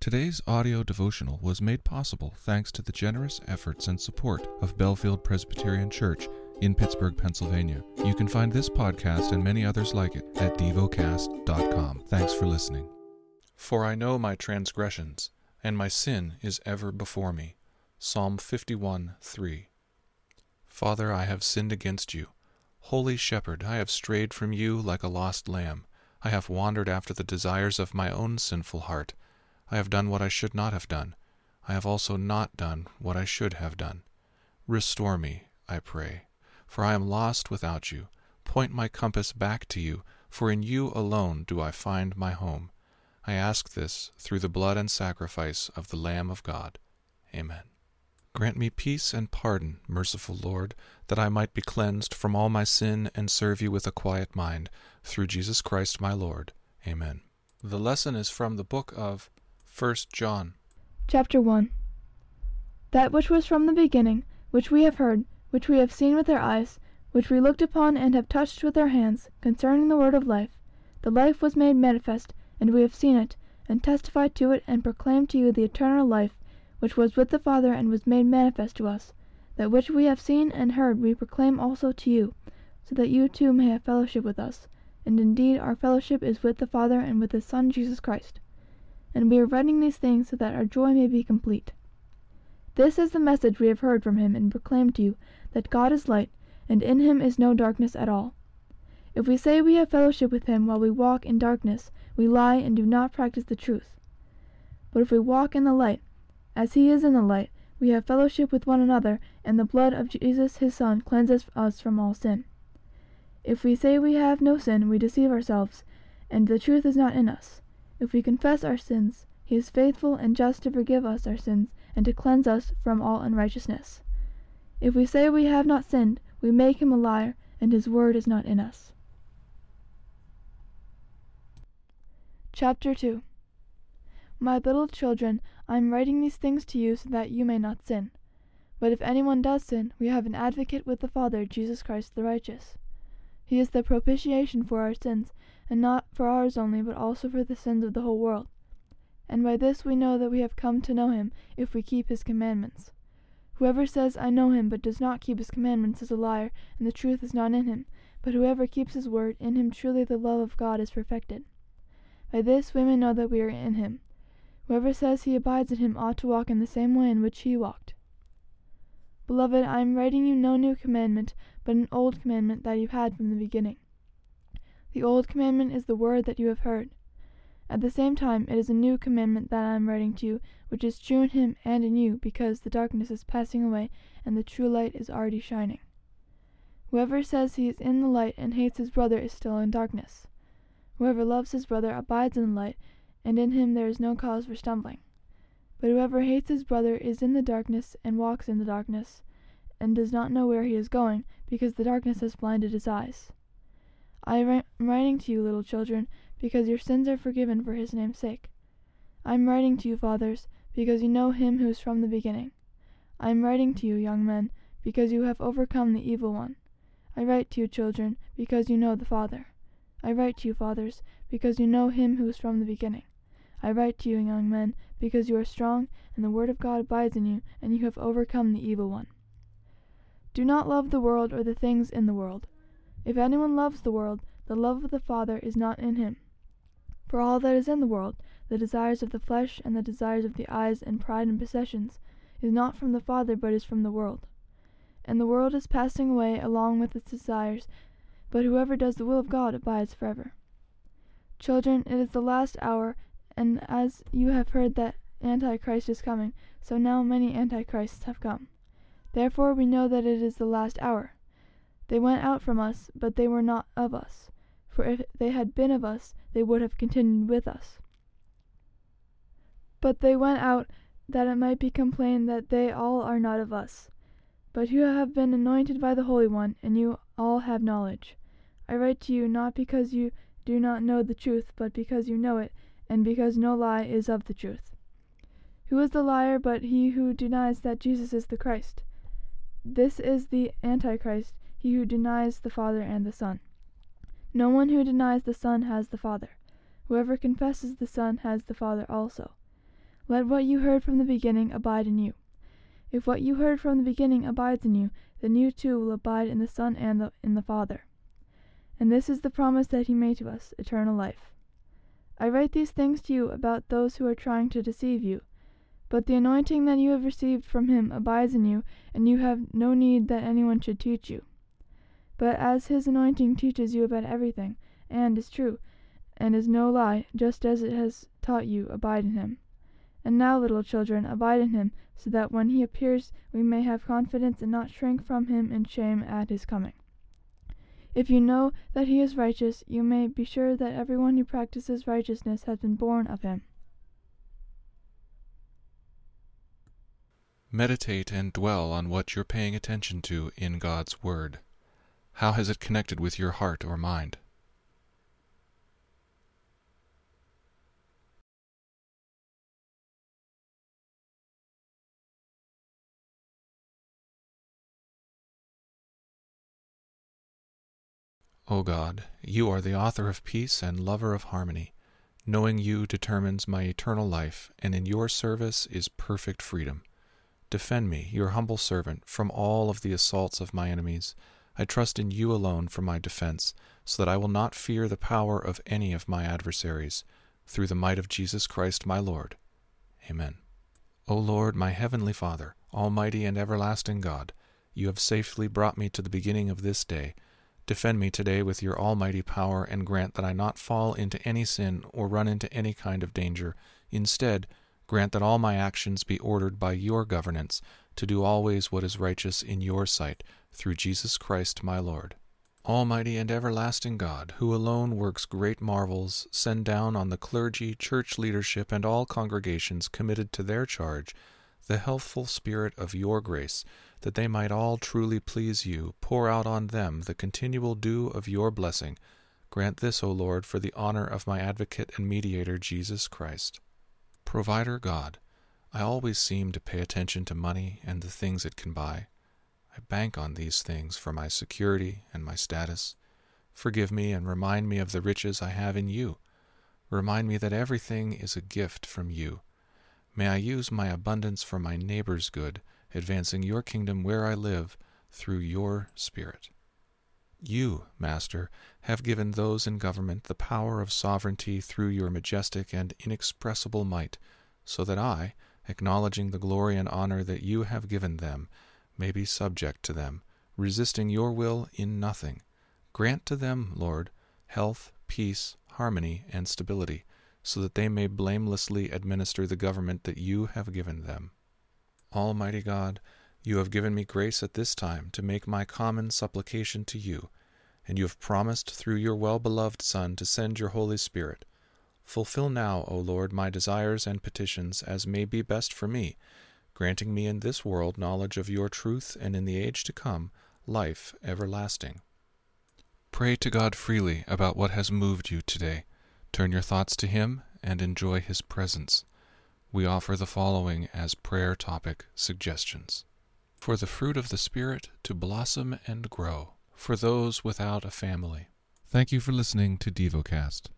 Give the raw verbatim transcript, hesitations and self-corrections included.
Today's audio devotional was made possible thanks to the generous efforts and support of Bellefield Presbyterian Church in Pittsburgh, Pennsylvania. You can find this podcast and many others like it at devocast dot com. Thanks for listening. For I know my transgressions, and my sin is ever before me. Psalm fifty-one, three. Father, I have sinned against you. Holy Shepherd, I have strayed from you like a lost lamb. I have wandered after the desires of my own sinful heart. I have done what I should not have done. I have also not done what I should have done. Restore me, I pray, for I am lost without you. Point my compass back to you, for in you alone do I find my home. I ask this through the blood and sacrifice of the Lamb of God. Amen. Grant me peace and pardon, merciful Lord, that I might be cleansed from all my sin and serve you with a quiet mind, through Jesus Christ my Lord. Amen. The lesson is from the book of First John. Chapter one. That which was from the beginning, which we have heard, which we have seen with our eyes, which we looked upon and have touched with our hands, concerning the word of life. The life was made manifest, and we have seen it, and testified to it, and proclaimed to you the eternal life, which was with the Father and was made manifest to us. That which we have seen and heard we proclaim also to you, so that you too may have fellowship with us. And indeed our fellowship is with the Father and with his Son Jesus Christ. And we are writing these things so that our joy may be complete. This is the message we have heard from him and proclaimed to you, that God is light, and in him is no darkness at all. If we say we have fellowship with him while we walk in darkness, we lie and do not practice the truth. But if we walk in the light, as he is in the light, we have fellowship with one another, and the blood of Jesus his Son cleanses us from all sin. If we say we have no sin, we deceive ourselves, and the truth is not in us. If we confess our sins, he is faithful and just to forgive us our sins, and to cleanse us from all unrighteousness. If we say we have not sinned, we make him a liar, and his word is not in us. Chapter two. My little children, I am writing these things to you so that you may not sin. But if anyone does sin, we have an advocate with the Father, Jesus Christ the righteous. He is the propitiation for our sins, and not for ours only, but also for the sins of the whole world. And by this we know that we have come to know him, if we keep his commandments. Whoever says, I know him, but does not keep his commandments, is a liar, and the truth is not in him. But whoever keeps his word, in him truly the love of God is perfected. By this we may know that we are in him. Whoever says he abides in him ought to walk in the same way in which he walked. Beloved, I am writing you no new commandment, but an old commandment that you had from the beginning. The old commandment is the word that you have heard. At the same time, it is a new commandment that I am writing to you, which is true in him and in you, because the darkness is passing away, and the true light is already shining. Whoever says he is in the light and hates his brother is still in darkness. Whoever loves his brother abides in the light, and in him there is no cause for stumbling. But whoever hates his brother is in the darkness and walks in the darkness, and does not know where he is going, because the darkness has blinded his eyes. I am writing to you, little children, because your sins are forgiven for his name's sake. I am writing to you, fathers, because you know him who is from the beginning. I am writing to you, young men, because you have overcome the evil one. I write to you, children, because you know the Father. I write to you, fathers, because you know him who is from the beginning. I write to you, young men, because you are strong, and the word of God abides in you, and you have overcome the evil one. Do not love the world or the things in the world. If anyone loves the world, the love of the Father is not in him. For all that is in the world, the desires of the flesh and the desires of the eyes and pride in possessions, is not from the Father but is from the world. And the world is passing away along with its desires, but whoever does the will of God abides forever. Children, it is the last hour, and as you have heard that Antichrist is coming, so now many Antichrists have come. Therefore we know that it is the last hour. They went out from us, but they were not of us. For if they had been of us, they would have continued with us. But they went out, that it might be complained that they all are not of us. But you have been anointed by the Holy One, and you all have knowledge. I write to you not because you do not know the truth, but because you know it, and because no lie is of the truth. Who is the liar but he who denies that Jesus is the Christ? This is the Antichrist, he who denies the Father and the Son. No one who denies the Son has the Father. Whoever confesses the Son has the Father also. Let what you heard from the beginning abide in you. If what you heard from the beginning abides in you, then you too will abide in the Son and the, in the Father. And this is the promise that he made to us, eternal life. I write these things to you about those who are trying to deceive you. But the anointing that you have received from him abides in you, and you have no need that anyone should teach you. But as his anointing teaches you about everything, and is true, and is no lie, just as it has taught you, abide in him. And now, little children, abide in him, so that when he appears we may have confidence and not shrink from him in shame at his coming. If you know that he is righteous, you may be sure that everyone who practices righteousness has been born of him. Meditate and dwell on what you're paying attention to in God's Word. How has it connected with your heart or mind? O God, you are the author of peace and lover of harmony. Knowing you determines my eternal life, and in your service is perfect freedom. Defend me, your humble servant, from all of the assaults of my enemies. I trust in you alone for my defense, so that I will not fear the power of any of my adversaries. Through the might of Jesus Christ my Lord. Amen. O Lord, my heavenly Father, almighty and everlasting God, you have safely brought me to the beginning of this day. Defend me today with your almighty power, and grant that I not fall into any sin or run into any kind of danger. Instead, grant that all my actions be ordered by your governance, to do always what is righteous in your sight, through Jesus Christ my Lord. Almighty and everlasting God, who alone works great marvels, send down on the clergy, church leadership, and all congregations committed to their charge the healthful spirit of your grace, that they might all truly please you. Pour out on them the continual dew of your blessing. Grant this, O Lord, for the honor of my advocate and mediator, Jesus Christ. Provider God, I always seem to pay attention to money and the things it can buy. I bank on these things for my security and my status. Forgive me and remind me of the riches I have in you. Remind me that everything is a gift from you. May I use my abundance for my neighbor's good, advancing your kingdom where I live through your Spirit. You, Master, have given those in government the power of sovereignty through your majestic and inexpressible might, so that I, acknowledging the glory and honor that you have given them, may be subject to them, resisting your will in nothing. Grant to them, Lord, health, peace, harmony, and stability, so that they may blamelessly administer the government that you have given them. Almighty God, you have given me grace at this time to make my common supplication to you, and you have promised through your well-beloved Son to send your Holy Spirit. Fulfill now, O Lord, my desires and petitions as may be best for me, granting me in this world knowledge of your truth, and in the age to come, life everlasting. Pray to God freely about what has moved you today. Turn your thoughts to him and enjoy his presence. We offer the following as prayer topic suggestions. For the fruit of the Spirit to blossom and grow, for those without a family. Thank you for listening to DevoCast.